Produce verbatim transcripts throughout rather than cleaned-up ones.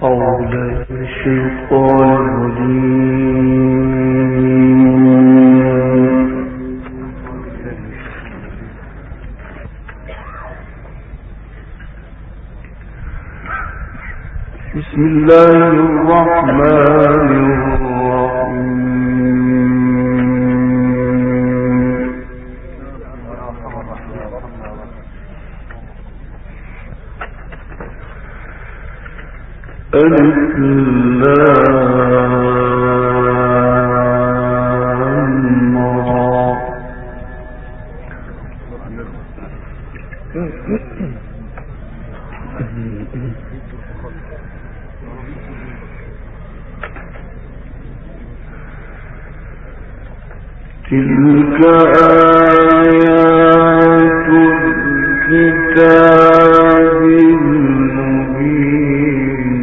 بسم الله الرحمن الرحيم. ألف لام را. تلك آيات الكتاب المبين.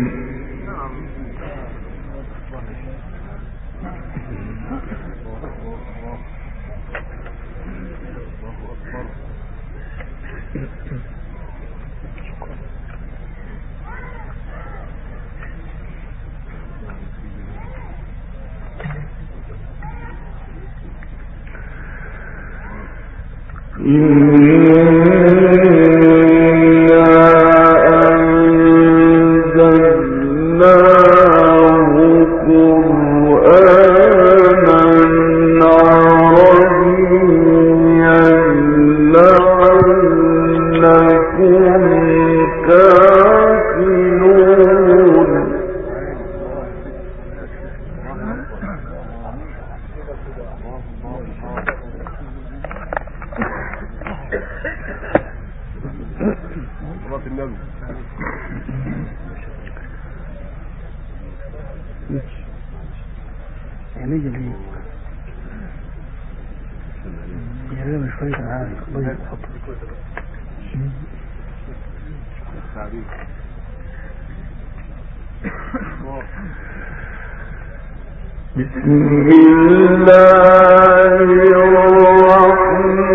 بسم الله الرحمن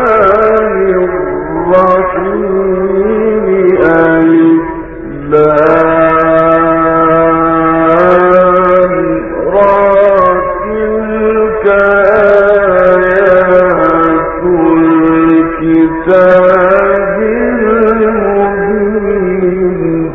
الرحيم. ألف لام را. تلك آيات الكتاب المبين.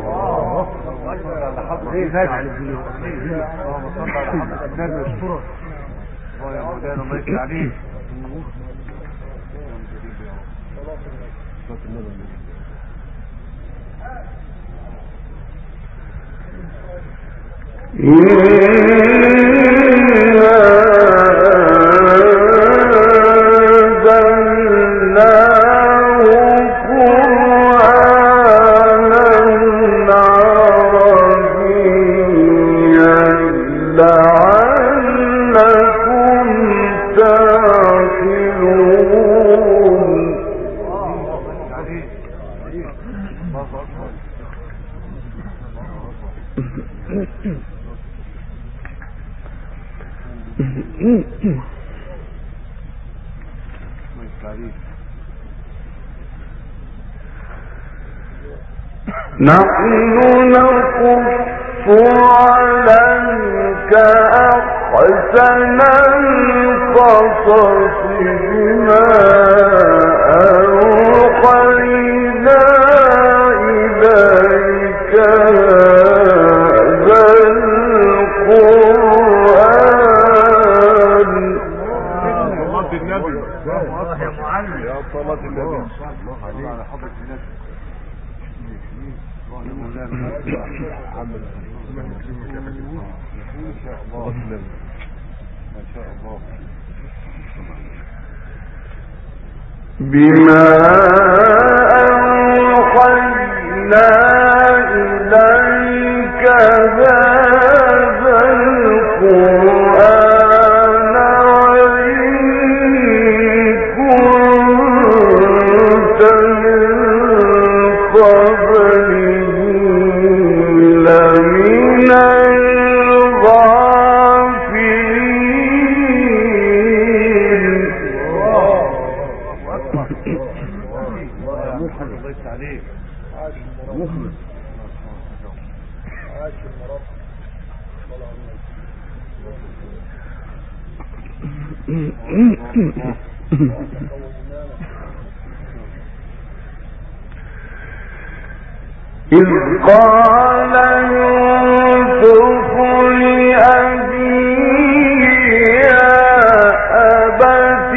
نحن نقص عليك أحسن القصص بما أوحينا إليك هذا القرآن. يا صلاة النبي على حضرة النبي. بما أوحينا إليك هذا القرآن إذ قال يوسف لأبيه يا أبت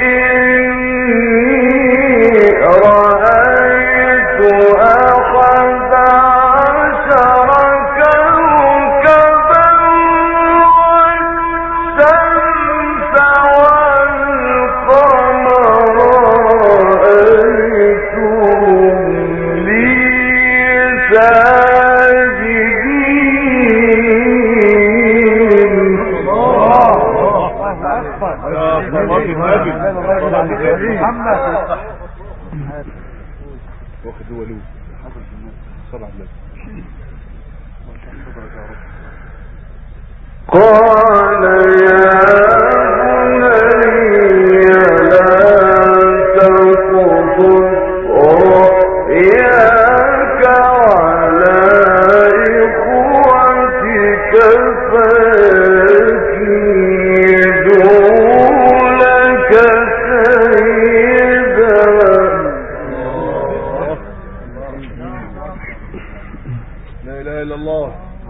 إني رأيت أحد عشر كوكبا والشمس والقمر رأيتهم لي ساجدين. واخد ولو صلى الله قال يا بني لا تقصص رؤياك على إخوتك فيكيدوا لك كيدا. لا اله الا الله.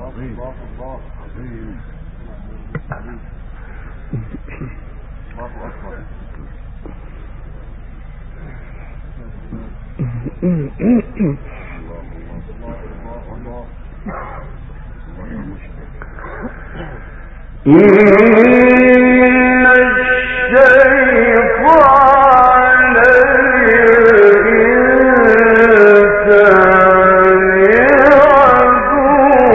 إن الشيطان للإنسان عدو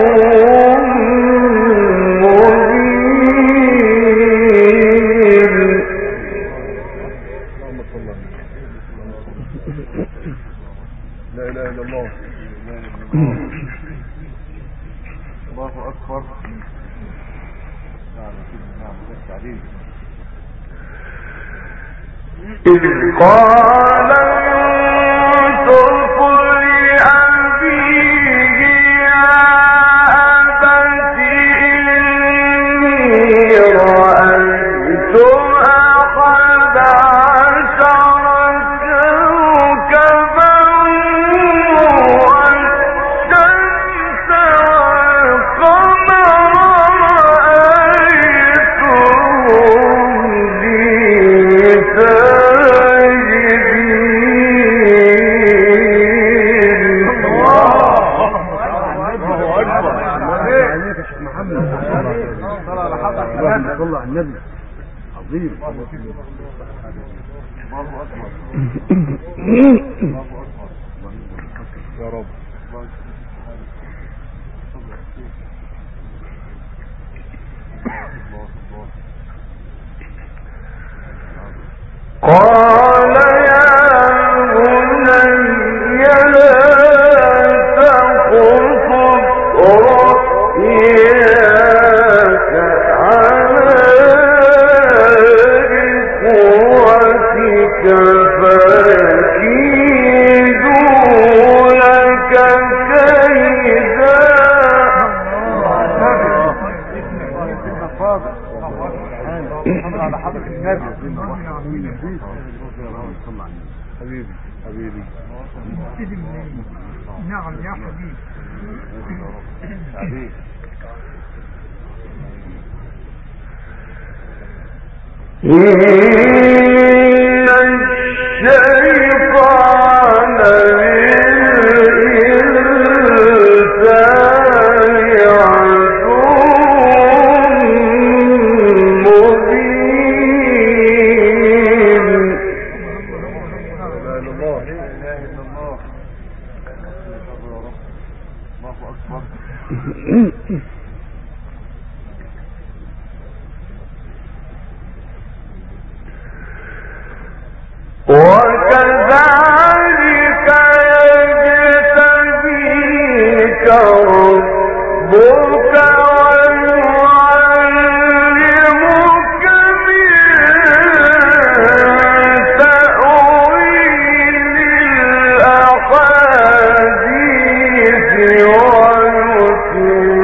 مبين. لا اله الا الله. الله اكبر. إذ قال يوسف لأبيه يا أبت إني رأيت أحد عشر كوكبا والشمس والقمر رأيتهم لي صلى على النبي عظيم. يا رب. قال يا بني لا تقصص رؤياك على إخوتك فيكيدوا لك كيدا. على حضرة النبي حبيبي حبيبي. نعم يا حبيبي. حبيبي. إن الشيطان للإنسان عدو مبين. لا اله الا الله. لا اله الا الله. الله اكبر. وكذلك يجتبيك ربك ويعلمك من تأويل الأحاديث ويتم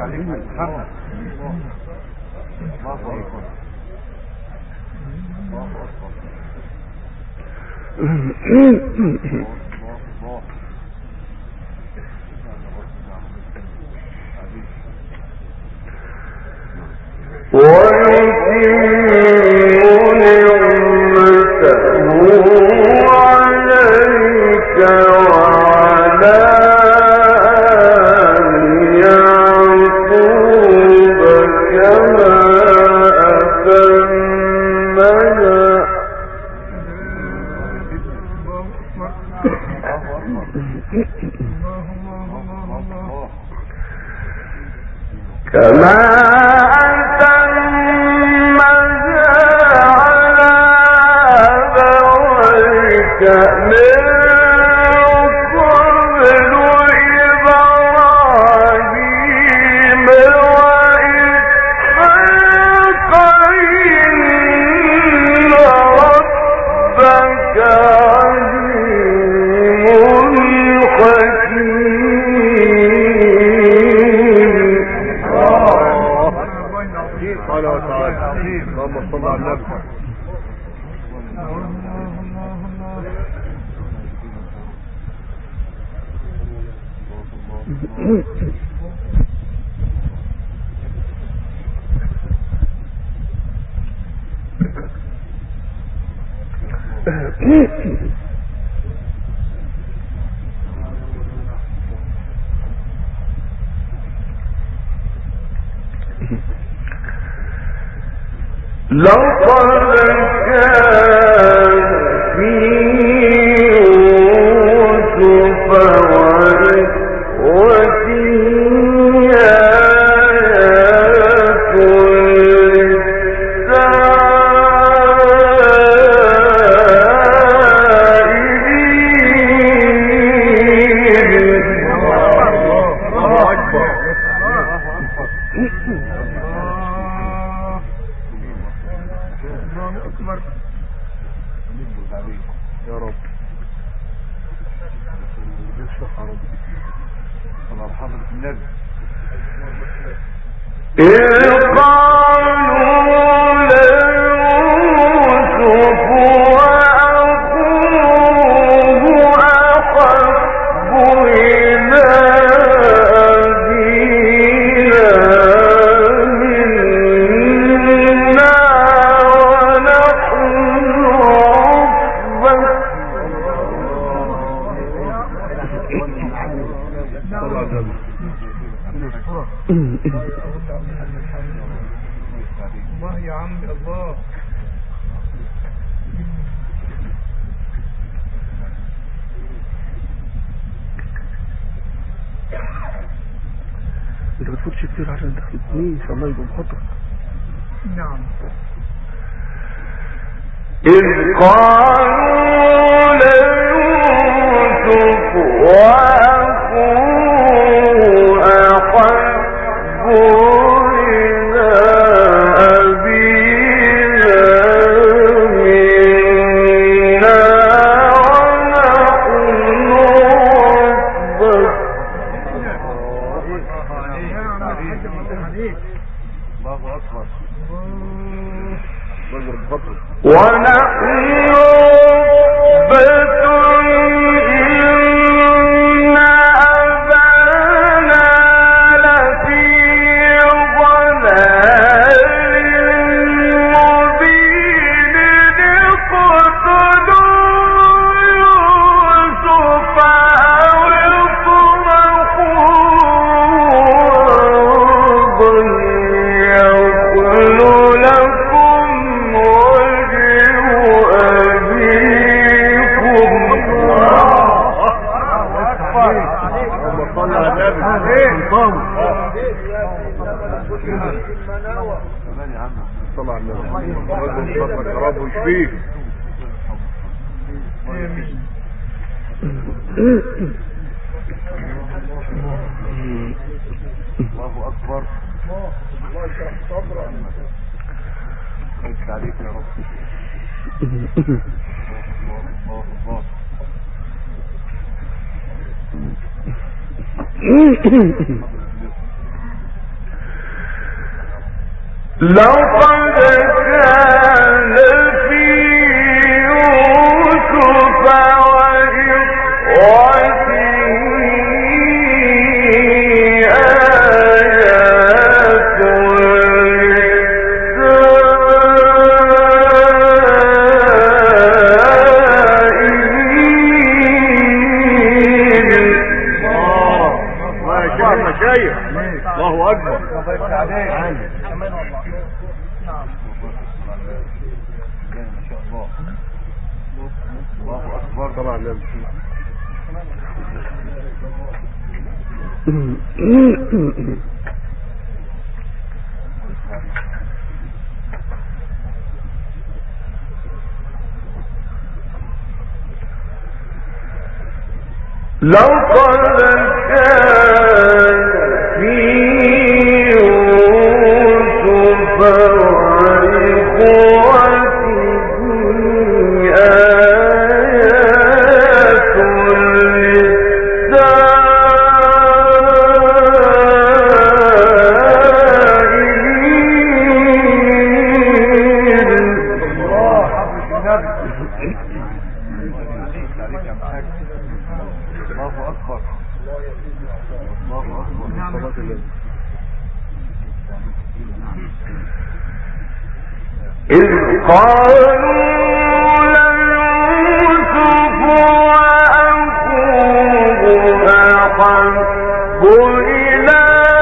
لقد كان في يوسف وإخوته آيات الله يا عمي الله. انت ما تفوتش كتير عشان تاخد اتنين ان شاء الله يبقى بخطر. نعم. إذ قالوا ليوسف وأخوه أحب إلى أبينا منا ونحن عصبة. ونحن الله أكبر. الله يشرح صدرك. عليك يا رب. الله الله الله. الله اكبر. الله اكبر طبعا. لقد كان في يوسف وإخوته آيات إذ قالوا ليوسف وأخوه أحب إلى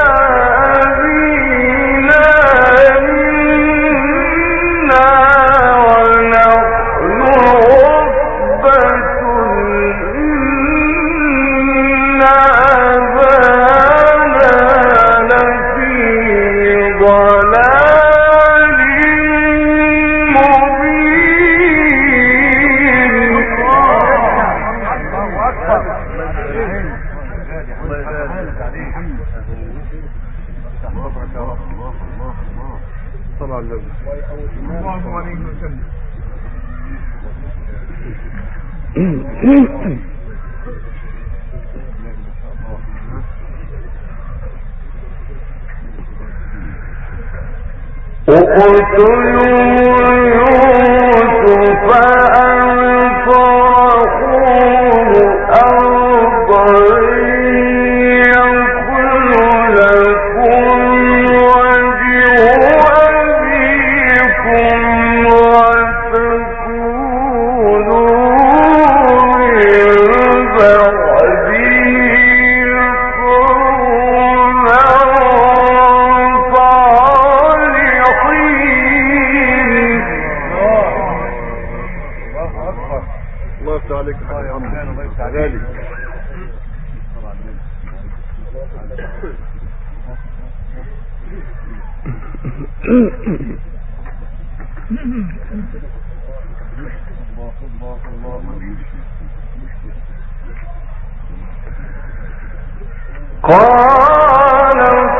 أبينا منا ونحن عصبة إن أبانا لفي ضلال اقتلوا يوسف أنفرقوه أرضا يكن لكم وجه أبيكم وتكونوا من بعده عليك يا الله يفتح عليك. قال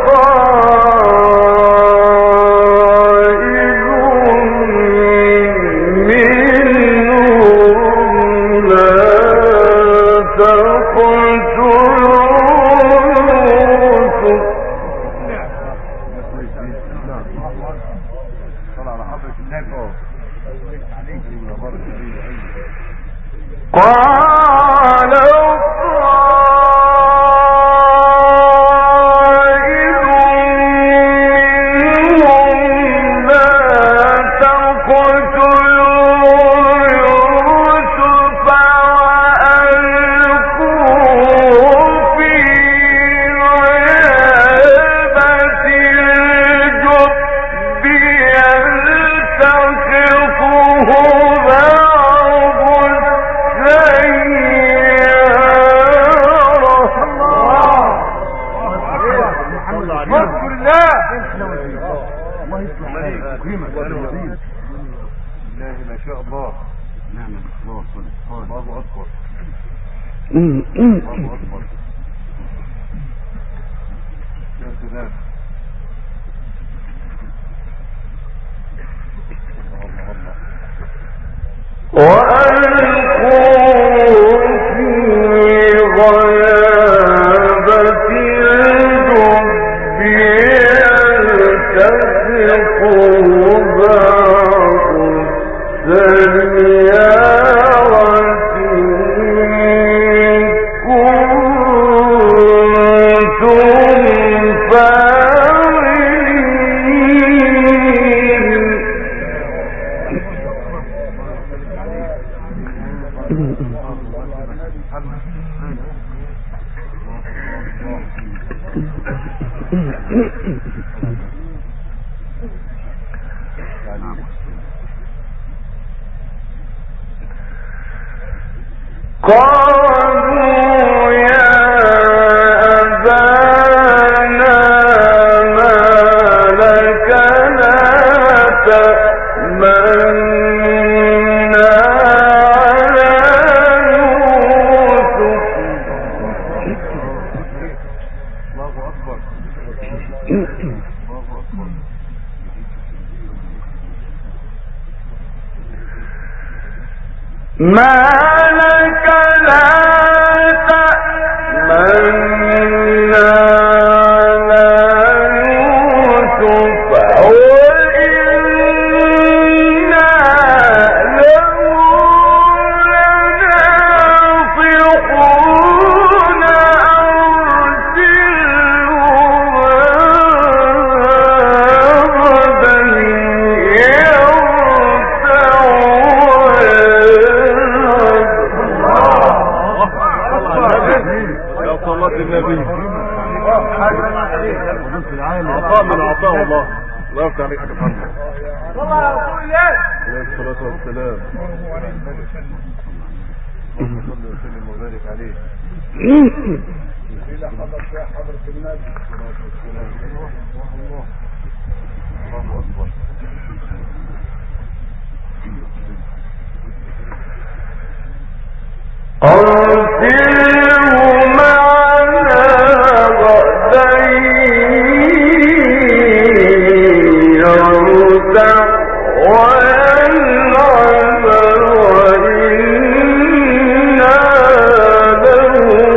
قال وألقوا قالوا يا أبانا ما لك لا تأمنا على يوسف الله أكبر ما لك لا تأمنا على يوسف وإنا له لناصحون النبي عطاء من عطاء الله. الله يفتح عليك حاجة محمد عليه الصلاة والسلام. اللهم صل وسلم وبارك عليه. إلى حضرة يا حضرة النبي الله أكبر. أرسله معنا غدا يرتع ويلعب وإنا له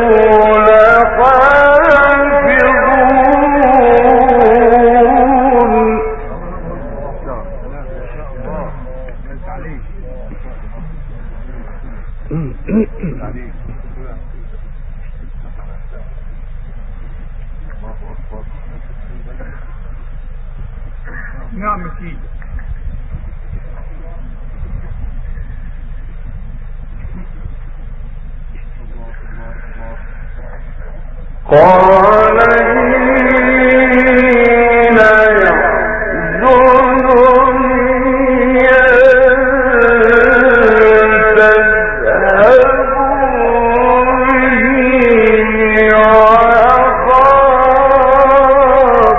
نعم مسيح. قال إن يحزنني أن تذهبوا به وأخاف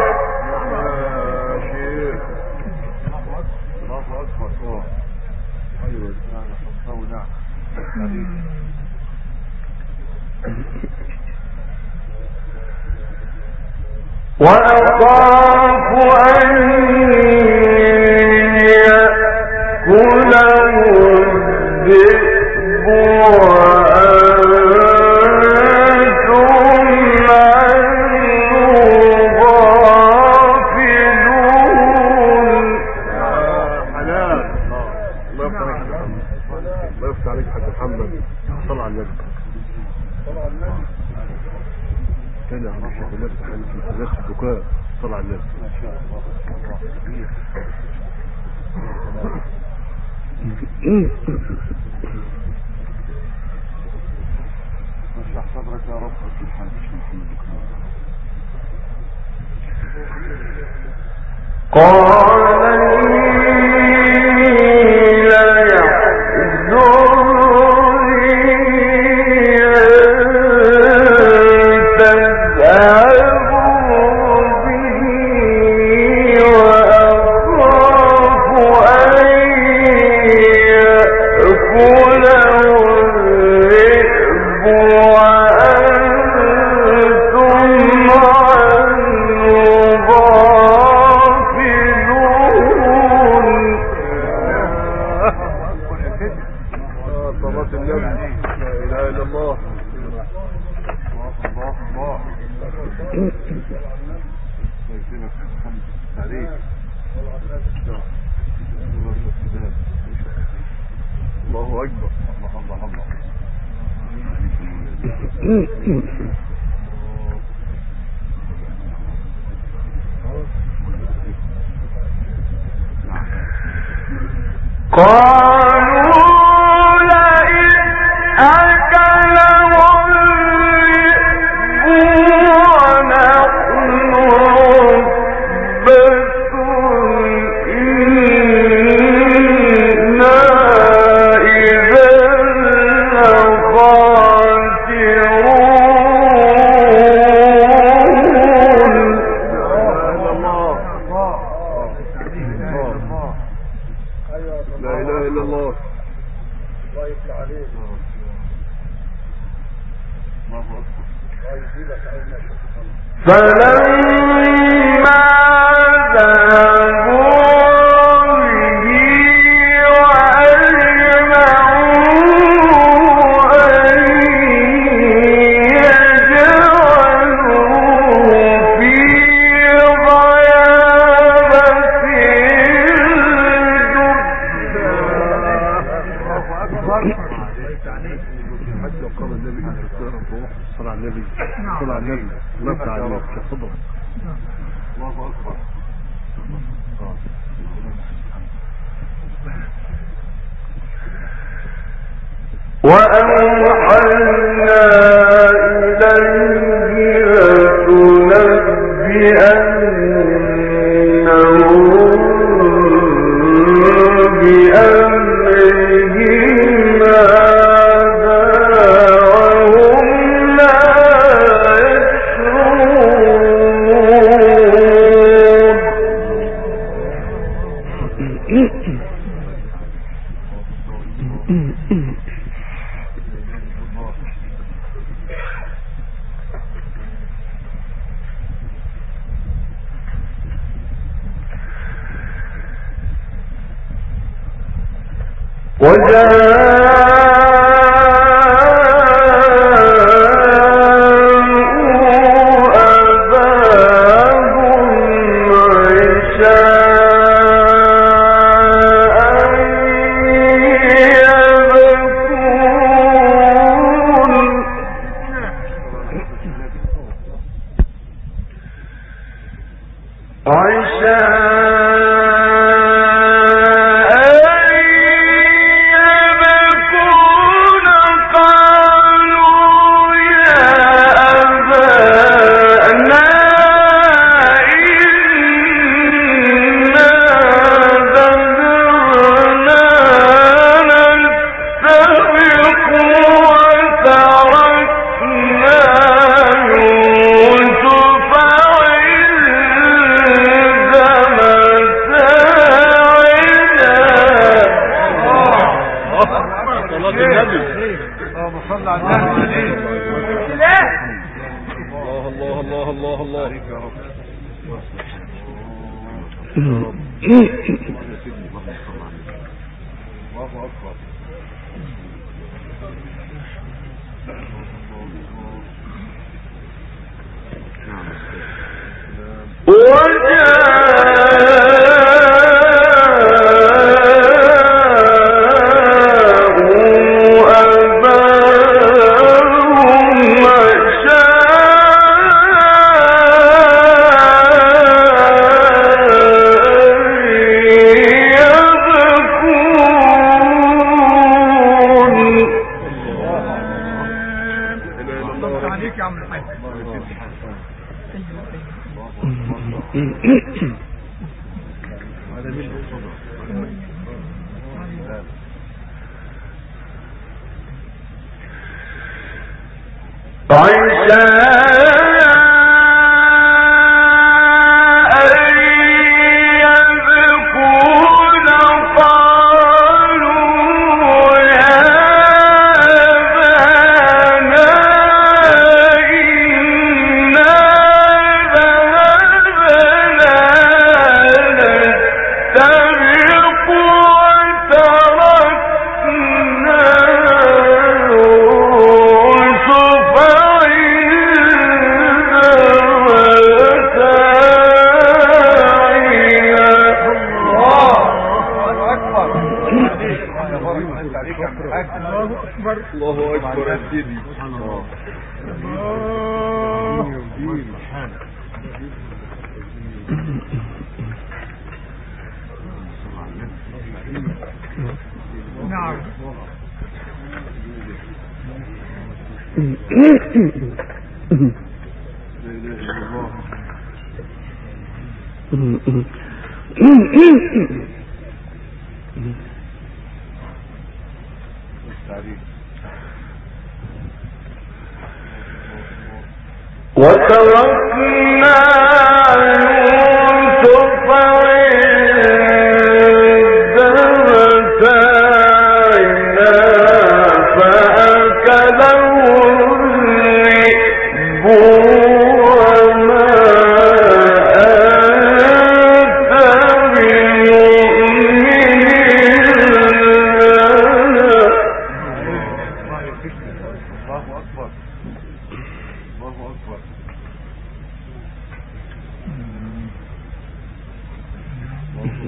وأخاف أن يأكله الذئب وأنتم عنه غافلون. حلال. الله يفتح عليك حاج محمد. صل على النبي. صل على النبي. كان عم الشيخ النبي تحل في الناس البكاء. صل على النبي. ما شاء الله. اشرح صدرك يا رب. قال إني ليحزنني أن تذهبوا به وأخاف أن يأكله الذئب وأنتم عنه غافلون. صلاة النبي. لا إله إلا الله. الله الله الله أكبر. الله الله الله. قالوا لئن أكله الذئب ونحن فلما ذهبوا وأوحينا إليه لتنبئنهم بأمرهم هذا وهم لا يشعرون. الله أكبر يا سيدي. نعم. وتركنا يوسف عند متاعنا فأكله الذئب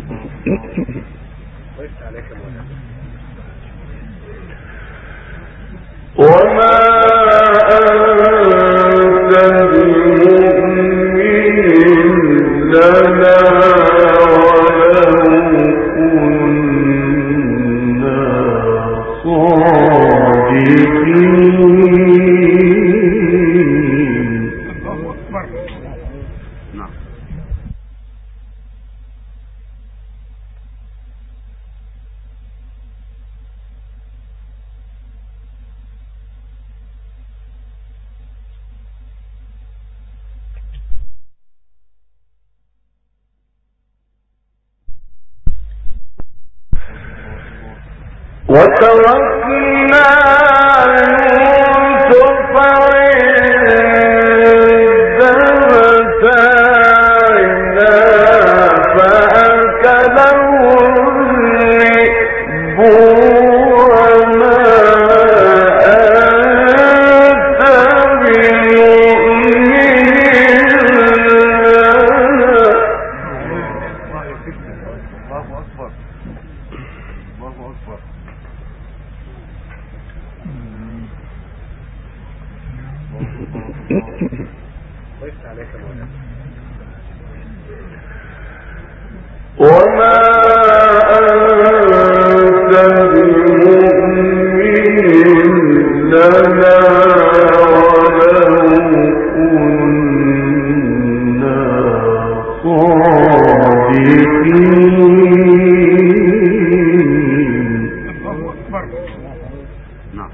وما أنت بمؤمن لنا ولو كنا صادقين. نعم. وتركنا يوسف عند متاعنا فأكله الذئب وما أنت بمؤمن لنا. الله أكبر. الله أكبر. وما أنت بمؤمن لنا ولو كنا صادقين. نعم.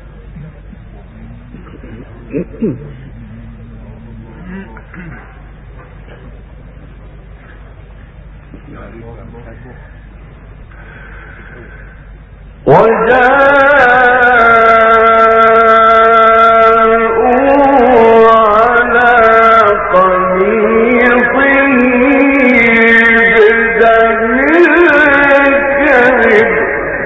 وجاءوا على قميصه بدم كذب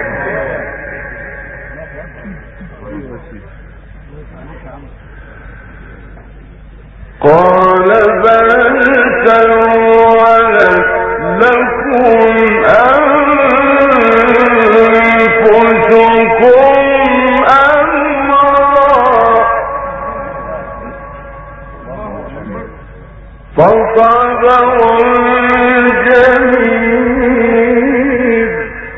قال بل سولت لكم أنفسكم أمرا فصبر جميل.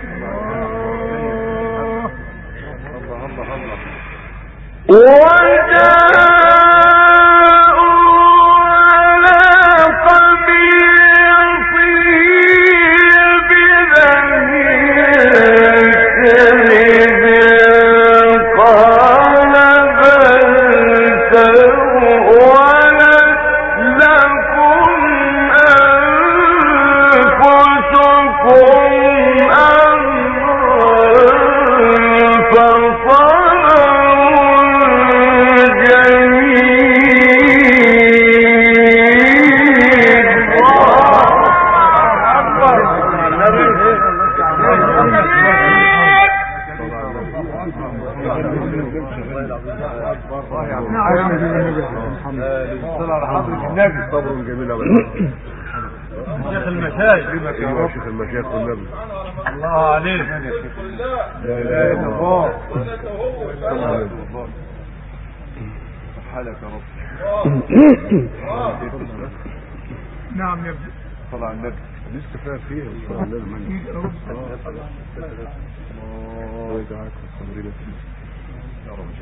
صبر جميل أوي. شيخ المشايخ. ايوه شيخ المشايخ والنبي. الله عليك. لا اله الا الله. حالك يا رب. نعم يا ابني. صلى على النبي. لسه فيها فيها صلى على النبي. الله يدعاك الصبرين يا رب.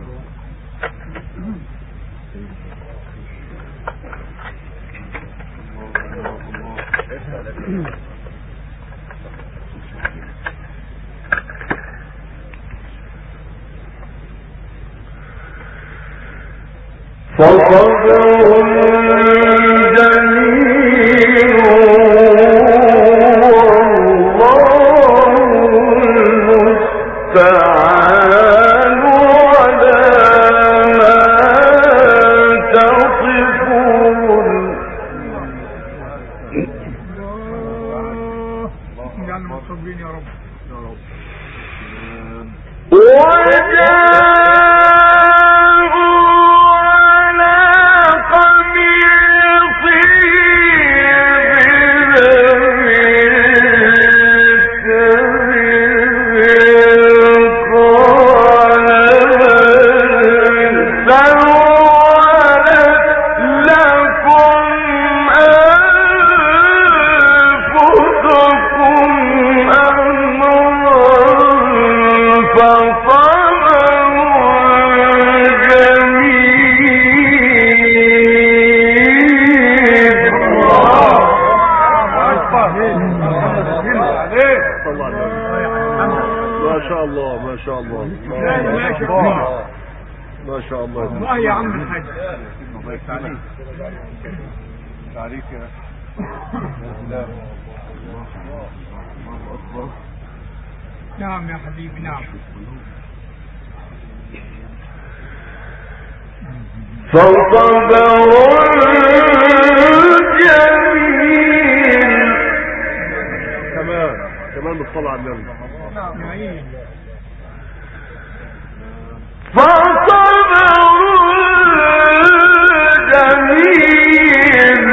فصبر جميل والله المستعان على ما تصفون. اجعلنا مصابين يا رب. وجاءوا على قميصه شاء الله ما شاء الله لا ما شاء الله ما شاء الله الله يا عم الحاج الله يفتح عليك يا سلام نعم يا حبيبي نعم فصبر جميل كمان كمان بالصلاة على النبي نعيم فصبر جميل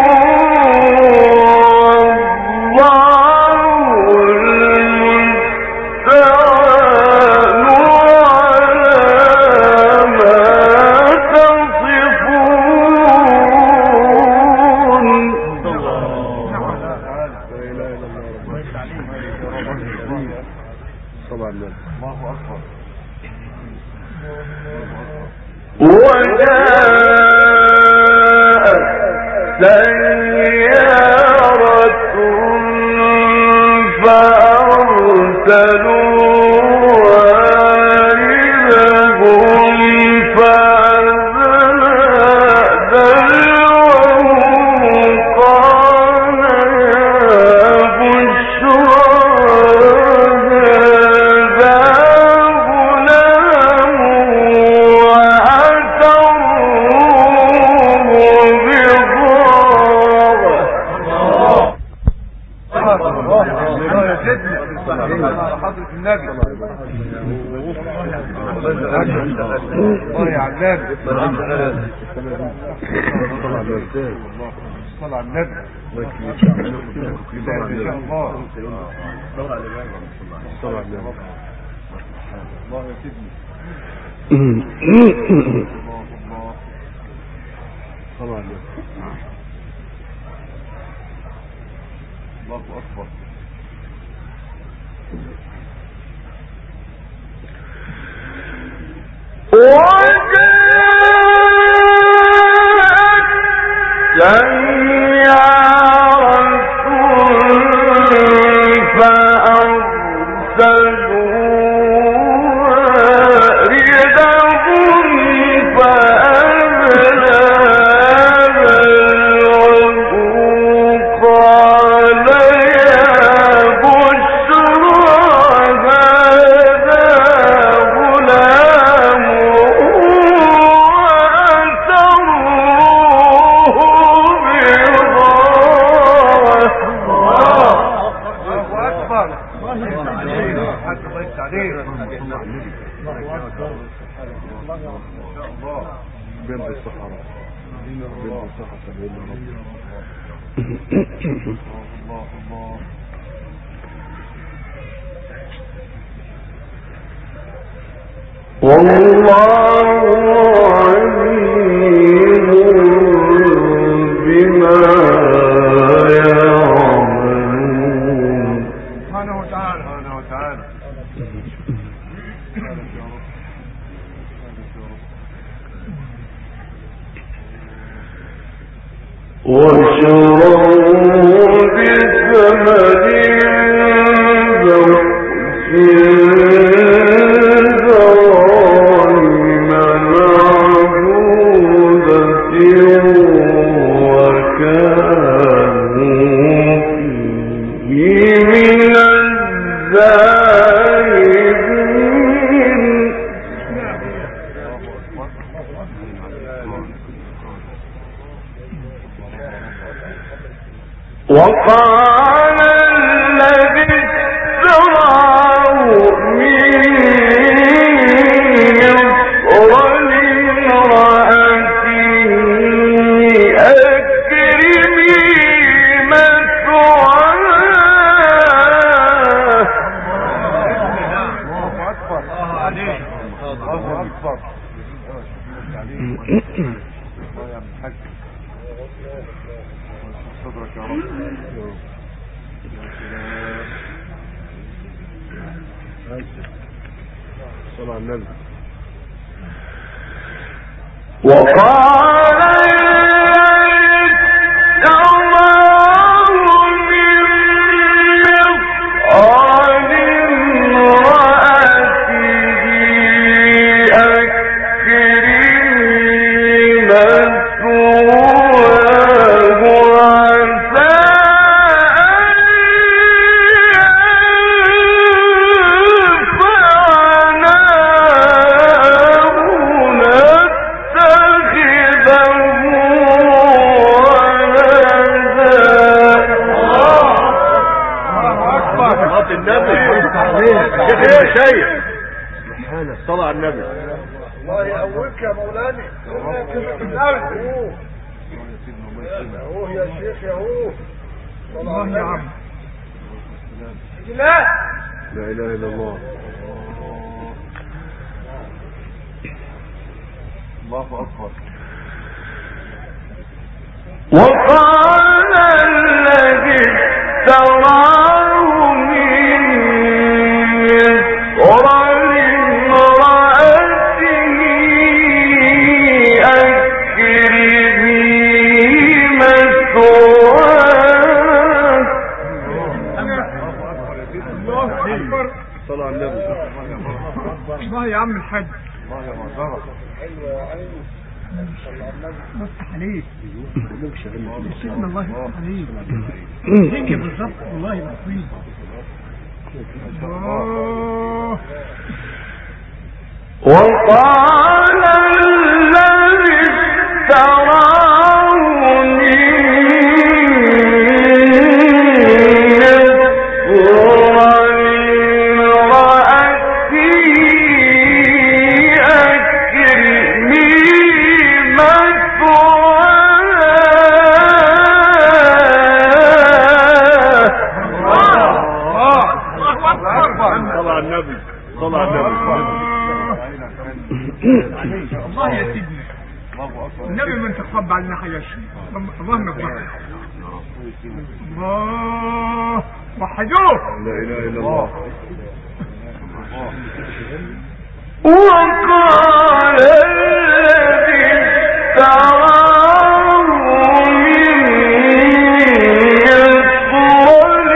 وقال الذي اشتراه من مصر لامرأته أكرمي مثواه الله أكبر صدرك يا رب صلى على النبي وقال من مصر شيخ ايه شيخ صلى على النبي. الله يقويك يا مولانا. اوه يا شيخ يا اوه. الله يا عم. لا لا اله الا الله. الله اكبر. وقال الذي اشتراه من مصر لامرأته أكرمي مثواه. الله اكبر. صلى على النبي. الله يا عم الحاج. الله يا معذرة. نفتح عليك سيدنا. الله يفتح عليك. هيك بالظبط والله العظيم. وقال الذي اشتراه من الله يا سيدنا. النبي من تخبى علينا حاجة شيء. اللهم اكبر. الله وحدوه. لا اله الا الله. وقال الذي اشتراه من مصر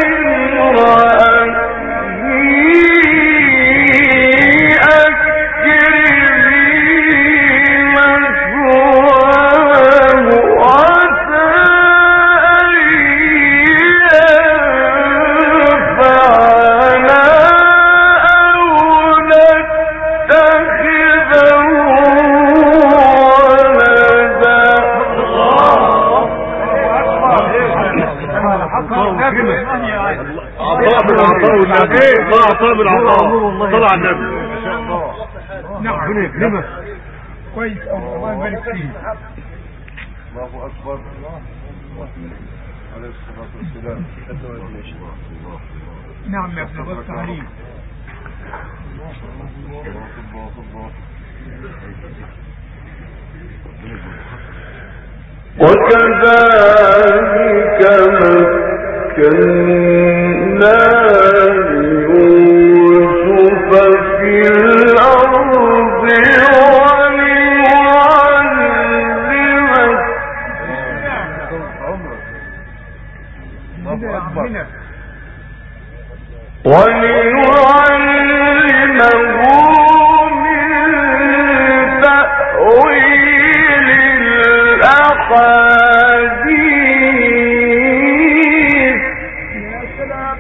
الله عطاء بالعطاء. طلع النبي. نعم لما كويس. الله يبارك فيك. الله اكبر. عليه الصلاه والسلام. نعم يا ابن بص عليك. وكذلك مكنا يوسف في الأرض وليعلمه من تأويل الأحاديث. يا سلام.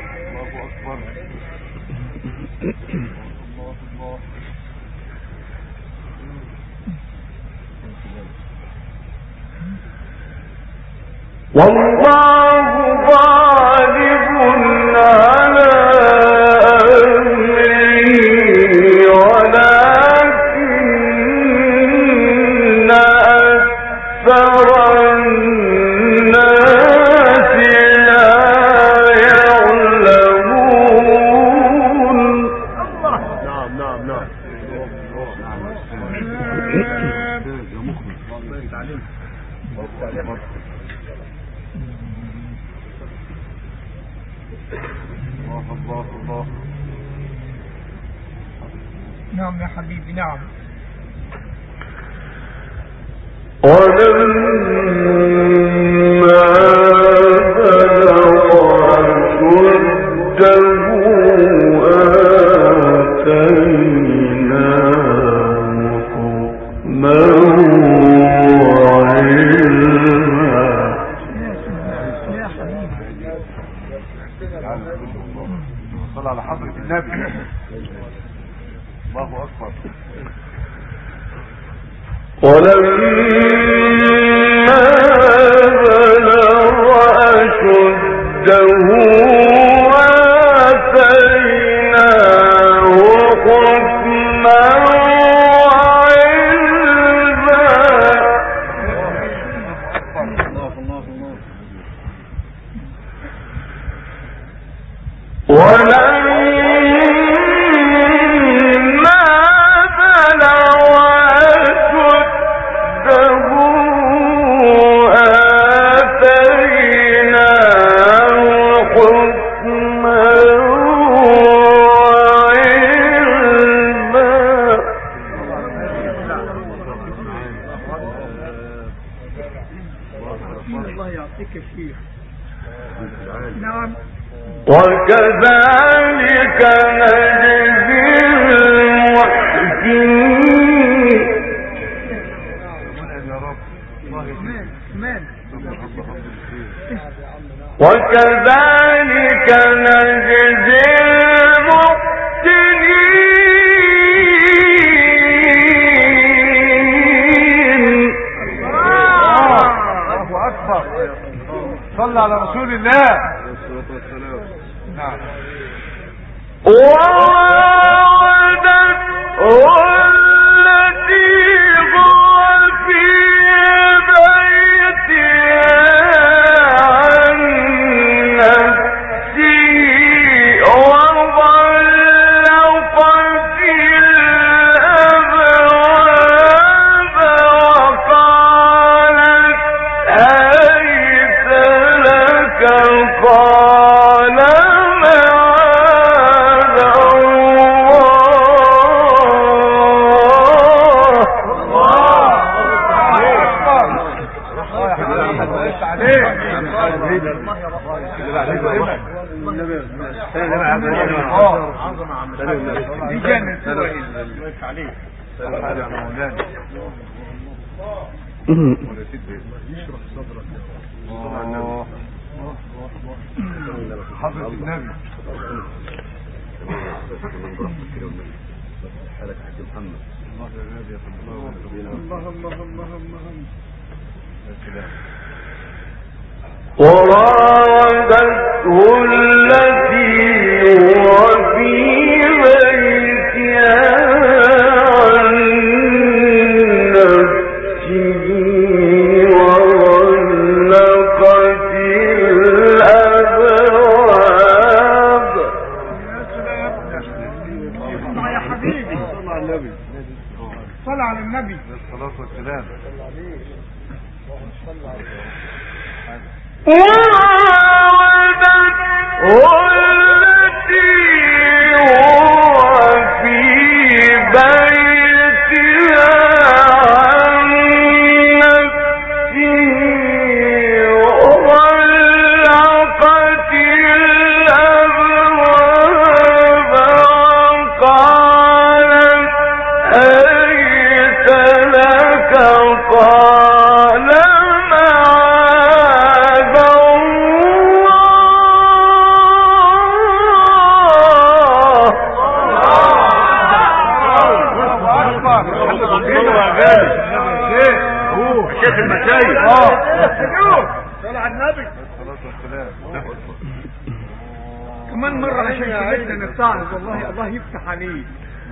والله غالب على أمره ولكن أكثر الناس لا يعلمون. نعم نعم نعم. الله الله. نعم يا حبيبي. نعم. ولما بلغ أشده آتيناه حكما وعلما. يا حبيبي. صلى على حضرة النبي. الله أكبر. ولما بلغ أشده آتيناه الله يعطيك يا شيخ. نعم. وكذلك نجزي المحسنين. وكذلك نجزي المحسنين. الله أكبر. صلى على رسول الله. نعم. وراودته التي هو في بيتها عن نفسه وغلقت الأبواب وقالت هيت لك قال دي جنة عليه. حضرة النبي وراودته التي هو في بيتها عن نفسه وغلقت الأبواب. يا حبيبي صل على النبي. صل على النبي. الصلاة والسلام. وراودته التي هو في بيتها عن نفسه وغلقت الأبواب وقالت هيت لك قال شيخ المشايخ. اه صلى على النبي. الصلاة والسلام. كمان مرة عشان شهدنا نتعظ. والله الله يفتح عليك.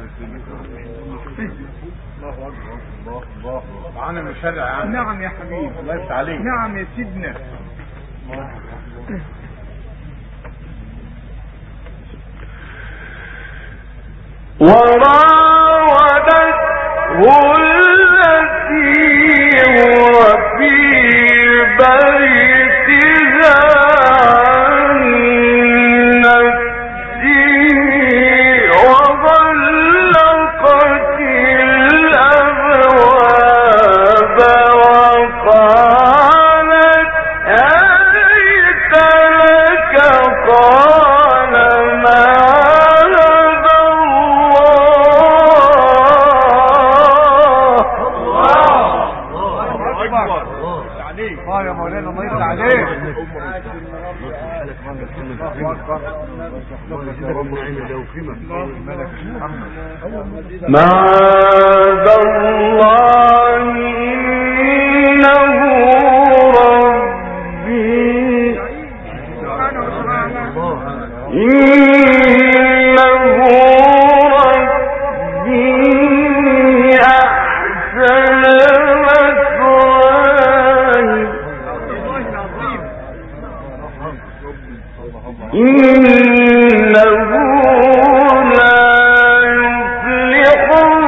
الله أكبر. الله الله معانا من الشارع يا عم. نعم يا حبيبي. الله يفتح عليك. نعم يا سيدنا. وراودته التي هو في بيتها عن نفسه وغلقت الأبواب وقالت هيت لك قال معاذ الله يا مولانا الله يفتح عليك. معاذ الله إنه ربي إنه ربي أحسن إنه لا يفلح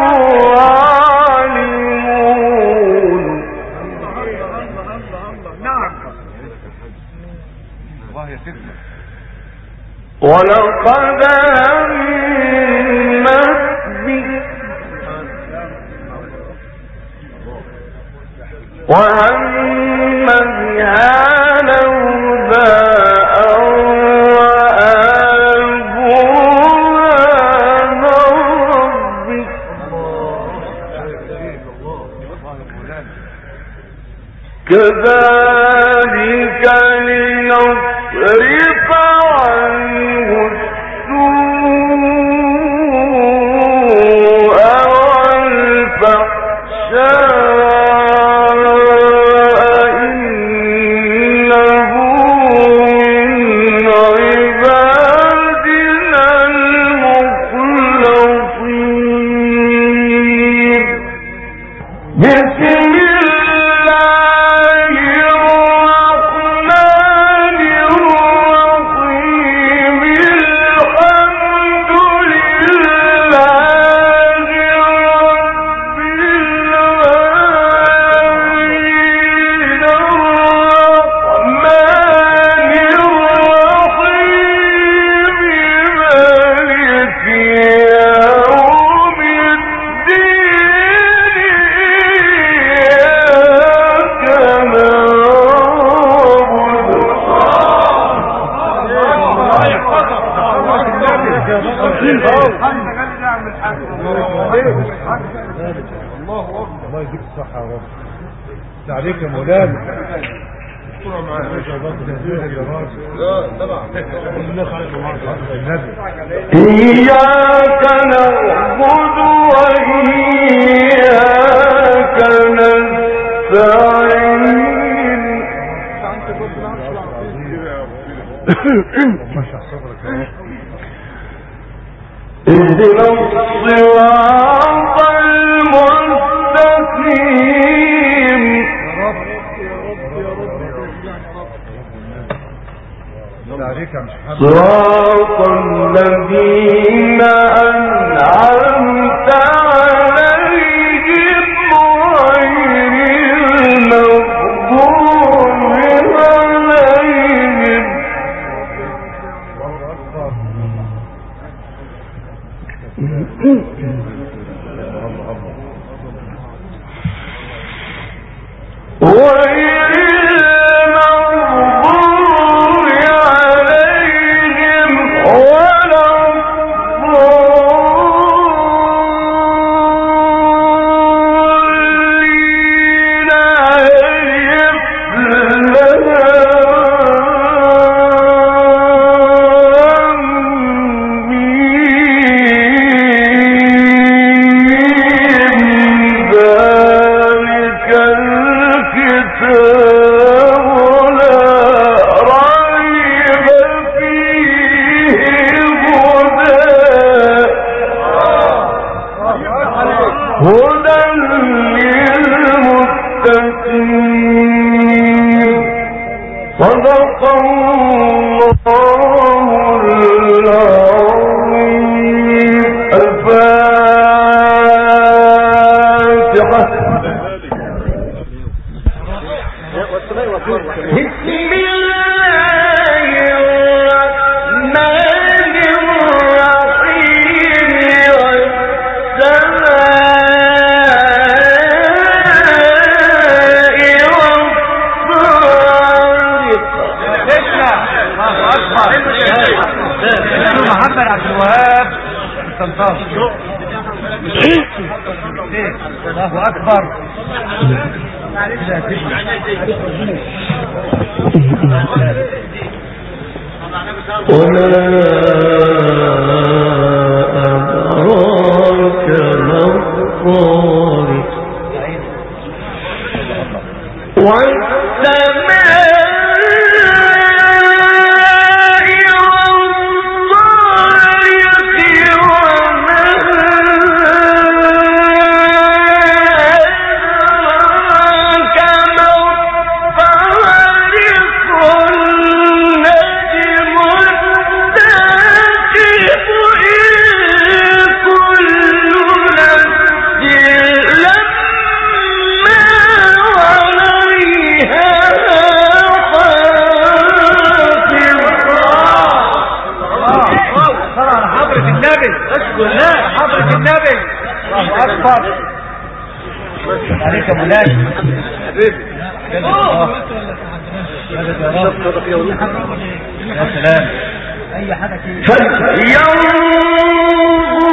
الظالمون. نعم. الله يا سيدنا. ولقد همت به وهم كذلك لنصرف عنه السوء والفحشاء إنه من عبادنا المخلصين. بسم الله يديك الصحة يا رب. عليك يا مولانا. لا طبعا. إياك نعبد وإياك نستعين. اهدنا الصراط المستقيم صراط الذين أنعمت عليهم غير المغضوب عليهم. غير المغضوب عليهم ولا الضالين. هدى للمتقين. صدق الله العظيم. الفاتحة. بسم الله الرحمن الرحيم. محمد عبد الوهاب الطنطاوي. الله اكبر. وما أدراك ما الطارق. حضرة النبي. الله أكبر. عليك يا مولاي يا سلام اي حاجه كده.